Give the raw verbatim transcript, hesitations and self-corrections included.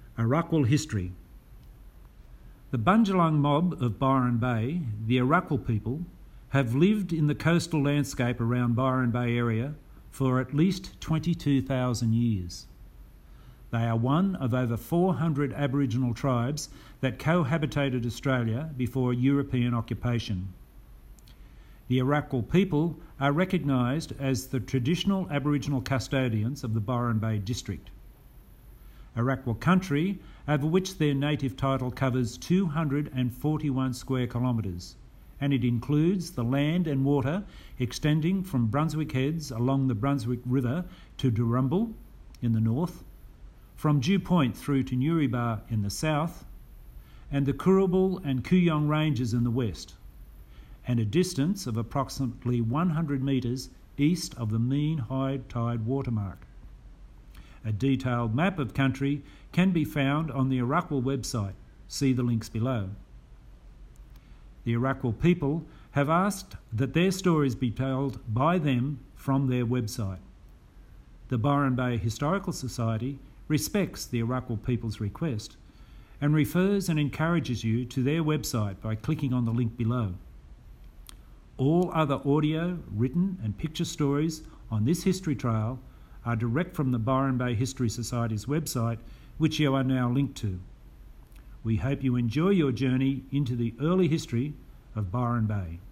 Arakwal history. The Bundjalung mob of Byron Bay, the Arakwal people, have lived in the coastal landscape around Byron Bay area for at least twenty-two thousand years. They are one of over four hundred Aboriginal tribes that cohabitated Australia before European occupation. The Arakwal people are recognised as the traditional Aboriginal custodians of the Byron Bay district. Arakwal country, over which their native title covers two hundred forty-one square kilometres, and it includes the land and water extending from Brunswick Heads along the Brunswick River to Durrumbul in the north, from Dew Point through to Newrybar in the south, and the Kurrabul and Kooyong ranges in the west, and a distance of approximately one hundred metres east of the mean high tide watermark. A detailed map of country can be found on the Arakwal website. See the links below. The Arakwal people have asked that their stories be told by them from their website. The Byron Bay Historical Society respects the Arakwal people's request and refers and encourages you to their website by clicking on the link below. All other audio, written and picture stories on this history trail are direct from the Byron Bay History Society's website, which you are now linked to. We hope you enjoy your journey into the early history of Byron Bay.